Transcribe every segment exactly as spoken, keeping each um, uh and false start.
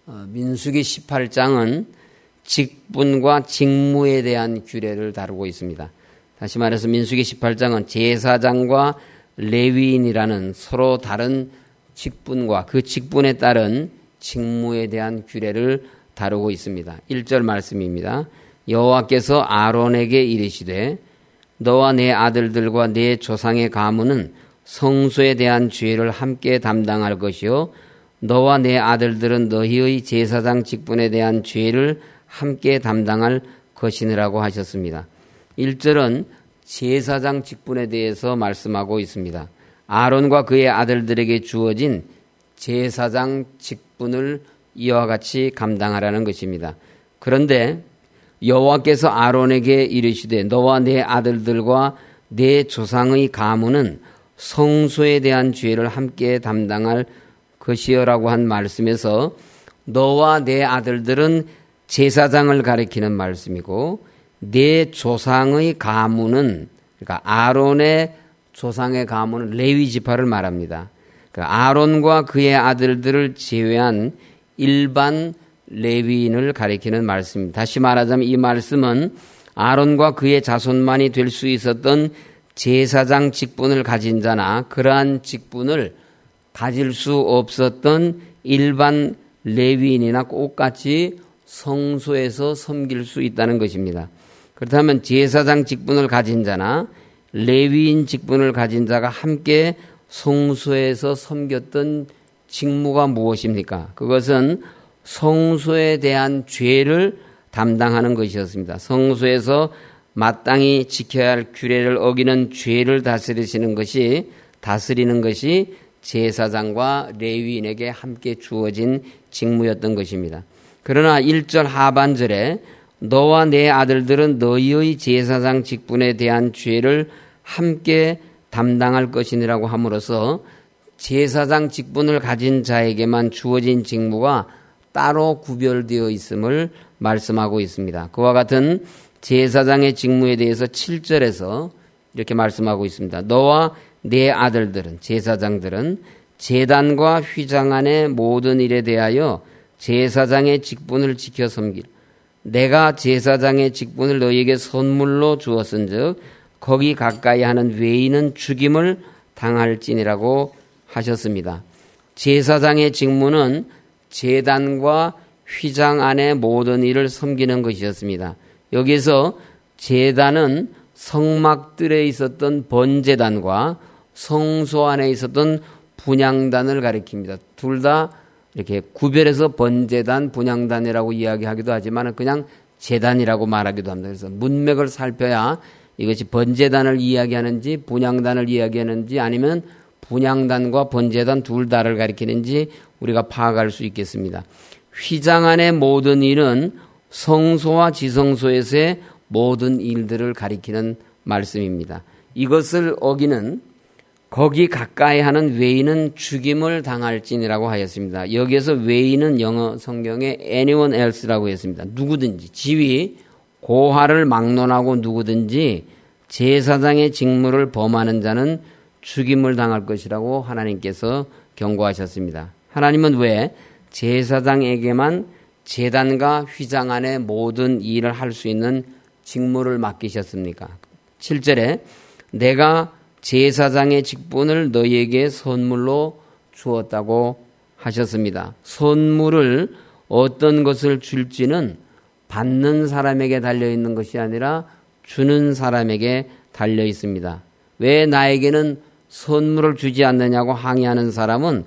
민수기 십팔 장은 직분과 직무에 대한 규례를 다루고 있습니다. 다시 말해서 민수기 십팔 장은 제사장과 레위인이라는 서로 다른 직분과 그 직분에 따른 직무에 대한 규례를 다루고 있습니다. 일 절 말씀입니다. 여호와께서 아론에게 이르시되 너와 내 아들들과 내 조상의 가문은 성소에 대한 죄를 함께 담당할 것이요 너와 내 아들들은 너희의 제사장 직분에 대한 죄를 함께 담당할 것이니라고 하셨습니다. 일 절은 제사장 직분에 대해서 말씀하고 있습니다. 아론과 그의 아들들에게 주어진 제사장 직분을 이와 같이 감당하라는 것입니다. 그런데 여호와께서 아론에게 이르시되 너와 내 아들들과 내 조상의 가문은 성소에 대한 죄를 함께 담당할 것이여라고 한 말씀에서 너와 내 아들들은 제사장을 가리키는 말씀이고 내 조상의 가문은 그러니까 아론의 조상의 가문은 레위 지파를 말합니다. 그러니까 아론과 그의 아들들을 제외한 일반 레위인을 가리키는 말씀입니다. 다시 말하자면 이 말씀은 아론과 그의 자손만이 될 수 있었던 제사장 직분을 가진 자나 그러한 직분을 가질 수 없었던 일반 레위인이나 똑같이 성소에서 섬길 수 있다는 것입니다. 그렇다면 제사장 직분을 가진 자나 레위인 직분을 가진 자가 함께 성소에서 섬겼던 직무가 무엇입니까? 그것은 성소에 대한 죄를 담당하는 것이었습니다. 성소에서 마땅히 지켜야 할 규례를 어기는 죄를 다스리시는 것이 다스리는 것이 제사장과 레위인에게 함께 주어진 직무였던 것입니다. 그러나 일 절 하반절에 너와 내 아들들은 너희의 제사장 직분에 대한 죄를 함께 담당할 것이니라고 함으로써 제사장 직분을 가진 자에게만 주어진 직무가 따로 구별되어 있음을 말씀하고 있습니다. 그와 같은 제사장의 직무에 대해서 칠 절에서 이렇게 말씀하고 있습니다. 너와 내 아들들은 제사장들은 제단과 휘장 안의 모든 일에 대하여 제사장의 직분을 지켜 섬길 내가 제사장의 직분을 너희에게 선물로 주었은즉 거기 가까이 하는 외인은 죽임을 당할지니라고 하셨습니다. 제사장의 직무는 제단과 휘장 안의 모든 일을 섬기는 것이었습니다. 여기서 제단은 성막들에 있었던 번제단과 성소 안에 있었던 분향단을 가리킵니다. 둘 다 이렇게 구별해서 번제단, 분향단이라고 이야기하기도 하지만 그냥 제단이라고 말하기도 합니다. 그래서 문맥을 살펴야 이것이 번제단을 이야기하는지 분향단을 이야기하는지 아니면 분향단과 번제단 둘 다를 가리키는지 우리가 파악할 수 있겠습니다. 휘장 안의 모든 일은 성소와 지성소에서의 모든 일들을 가리키는 말씀입니다. 이것을 어기는 거기 가까이 하는 외인은 죽임을 당할지니라고 하였습니다. 여기에서 외인은 영어 성경에 anyone else라고 했습니다. 누구든지 지위, 고하를 막론하고 누구든지 제사장의 직무를 범하는 자는 죽임을 당할 것이라고 하나님께서 경고하셨습니다. 하나님은 왜 제사장에게만 제단과 휘장 안의 모든 일을 할 수 있는 직무를 맡기셨습니까? 칠 절에 내가 제사장의 직분을 너희에게 선물로 주었다고 하셨습니다. 선물을 어떤 것을 줄지는 받는 사람에게 달려있는 것이 아니라 주는 사람에게 달려있습니다. 왜 나에게는 선물을 주지 않느냐고 항의하는 사람은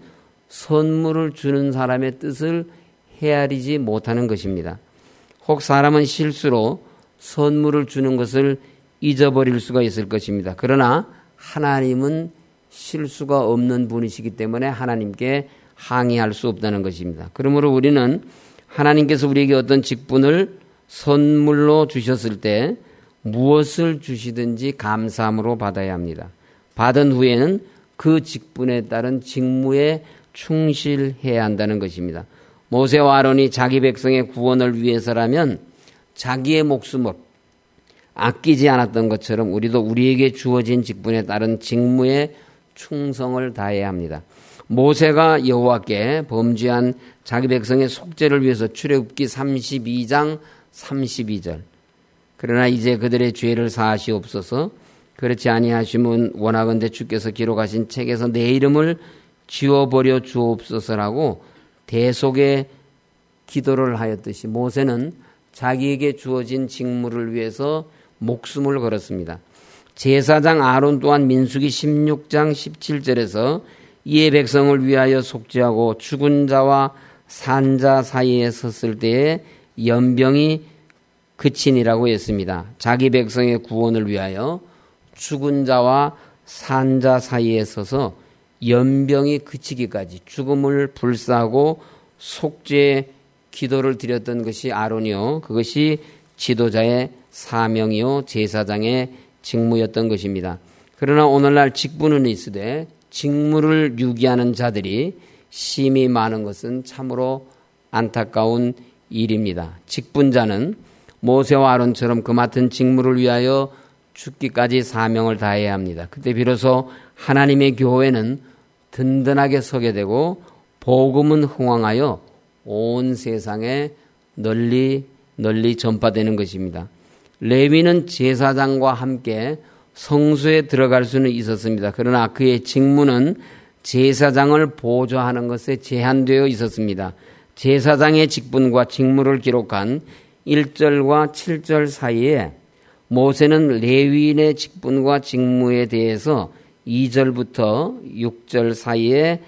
선물을 주는 사람의 뜻을 헤아리지 못하는 것입니다. 혹 사람은 실수로 선물을 주는 것을 잊어버릴 수가 있을 것입니다. 그러나 하나님은 실수가 없는 분이시기 때문에 하나님께 항의할 수 없다는 것입니다. 그러므로 우리는 하나님께서 우리에게 어떤 직분을 선물로 주셨을 때 무엇을 주시든지 감사함으로 받아야 합니다. 받은 후에는 그 직분에 따른 직무에 충실해야 한다는 것입니다. 모세와 아론이 자기 백성의 구원을 위해서라면 자기의 목숨을 아끼지 않았던 것처럼 우리도 우리에게 주어진 직분에 따른 직무에 충성을 다해야 합니다. 모세가 여호와께 범죄한 자기 백성의 속죄를 위해서 출애굽기 삼십이 장 삼십이 절. 그러나 이제 그들의 죄를 사하시옵소서. 그렇지 아니하시면 원하건대 주께서 기록하신 책에서 내 이름을 지워버려 주옵소서라고 대속의 기도를 하였듯이 모세는 자기에게 주어진 직무를 위해서 목숨을 걸었습니다. 제사장 아론 또한 민수기 십육 장 십칠 절에서 이의 백성을 위하여 속죄하고 죽은 자와 산 자 사이에 섰을 때에 연병이 그치니라고 했습니다. 자기 백성의 구원을 위하여 죽은 자와 산 자 사이에 서서 연병이 그치기까지 죽음을 불사하고 속죄 기도를 드렸던 것이 아론이요. 그것이 지도자의 사명이요. 제사장의 직무였던 것입니다. 그러나 오늘날 직분은 있으되 직무를 유기하는 자들이 심히 많은 것은 참으로 안타까운 일입니다. 직분자는 모세와 아론처럼 그 맡은 직무를 위하여 죽기까지 사명을 다해야 합니다. 그때 비로소 하나님의 교회는 든든하게 서게 되고 복음은 흥왕하여 온 세상에 널리 널리 전파되는 것입니다. 레위는 제사장과 함께 성소에 들어갈 수는 있었습니다. 그러나 그의 직무는 제사장을 보좌하는 것에 제한되어 있었습니다. 제사장의 직분과 직무를 기록한 일 절과 칠 절 사이에 모세는 레위인의 직분과 직무에 대해서 이 절부터 육 절 사이에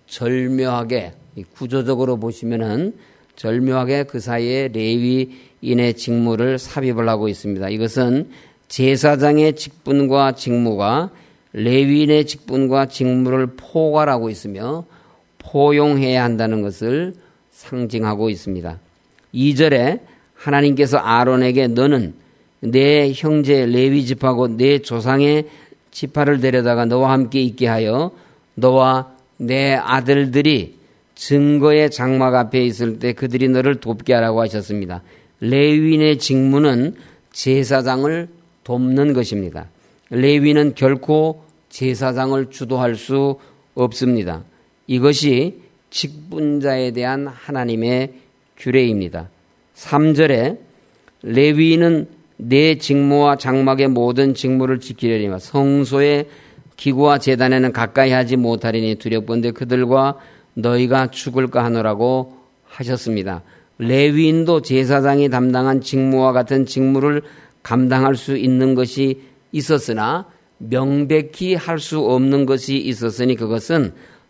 절묘하게 구조적으로 보시면은 절묘하게 그 사이에 레위인의 직무를 삽입을 하고 있습니다. 이것은 제사장의 직분과 직무가 레위인의 직분과 직무를 포괄하고 있으며 포용해야 한다는 것을 상징하고 있습니다. 이 절에 하나님께서 아론에게 너는 내 형제 레위 지파고 내 조상의 지파를 데려다가 너와 함께 있게 하여 너와 내 아들들이 증거의 장막 앞에 있을 때 그들이 너를 돕게 하라고 하셨습니다. 레위인의 직무는 제사장을 돕는 것입니다. 레위인은 결코 제사장을 주도할 수 없습니다. 이것이 직분자에 대한 하나님의 규례입니다. 삼 절에 레위인은 내 직무와 장막의 모든 직무를 지키려니와 성소의 기구와 제단에는 가까이 하지 못하리니 두렵건대 그들과 너희가 죽을까 하노라고 하셨습니다. 레위인도 제사장이 담당한 직무와 같은 직무를 감당할 수 있는 것이 있었으나 명백히 할 수 없는 것이 있었으니 그것은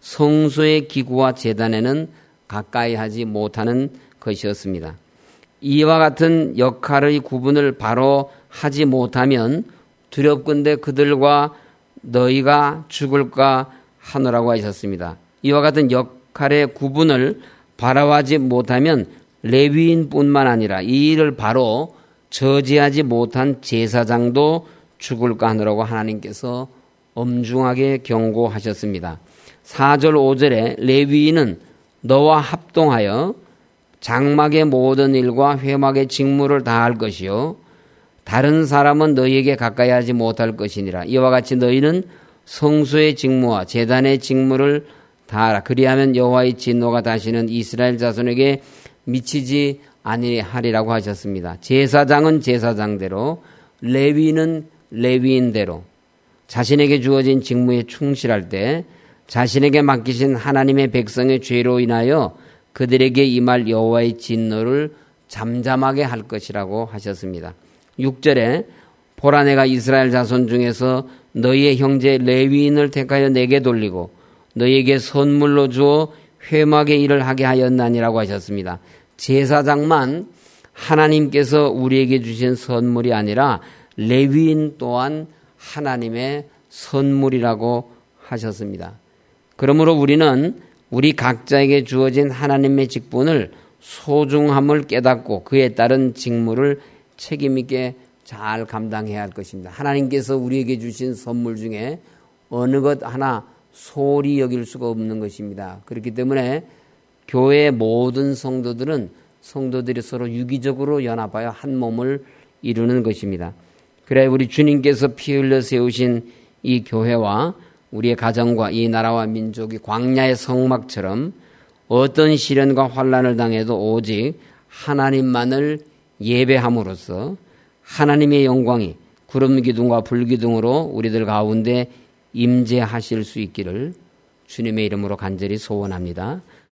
성소의 기구와 제단에는 가까이 하지 못하는 것이었습니다. 이와 같은 역할의 구분을 바로 하지 못하면 두렵건대 그들과 너희가 죽을까 하노라고 하셨습니다. 이와 같은 역할의 구분을 바로 하지 못하면 레위인뿐만 아니라 이 일을 바로 저지하지 못한 제사장도 죽을까 하노라고 하나님께서 엄중하게 경고하셨습니다. 사 절 오 절에 레위인은 너와 합동하여 장막의 모든 일과 회막의 직무를 다할 것이요 다른 사람은 너희에게 가까이 하지 못할 것이니라. 이와 같이 너희는 성소의 직무와 제단의 직무를 다하라. 그리하면 여호와의 진노가 다시는 이스라엘 자손에게 미치지 아니하리라고 하셨습니다. 제사장은 제사장대로, 레위인은 레위인대로 자신에게 주어진 직무에 충실할 때 자신에게 맡기신 하나님의 백성의 죄로 인하여 그들에게 임할 여호와의 진노를 잠잠하게 할 것이라고 하셨습니다. 육 절에 보라 내가 이스라엘 자손 중에서 너희의 형제 레위인을 택하여 내게 돌리고 너희에게 선물로 주어 회막의 일을 하게 하였나니라고 하셨습니다. 제사장만 하나님께서 우리에게 주신 선물이 아니라 레위인 또한 하나님의 선물이라고 하셨습니다. 그러므로 우리는 우리 각자에게 주어진 하나님의 직분을 소중함을 깨닫고 그에 따른 직무를 책임있게 잘 감당해야 할 것입니다. 하나님께서 우리에게 주신 선물 중에 어느 것 하나 소홀히 여길 수가 없는 것입니다. 그렇기 때문에 교회의 모든 성도들은 성도들이 서로 유기적으로 연합하여 한 몸을 이루는 것입니다. 그래 우리 주님께서 피 흘려 세우신 이 교회와 우리의 가정과 이 나라와 민족이 광야의 성막처럼 어떤 시련과 환난을 당해도 오직 하나님만을 예배함으로써 하나님의 영광이 구름 기둥과 불 기둥으로 우리들 가운데 임재하실 수 있기를 주님의 이름으로 간절히 소원합니다.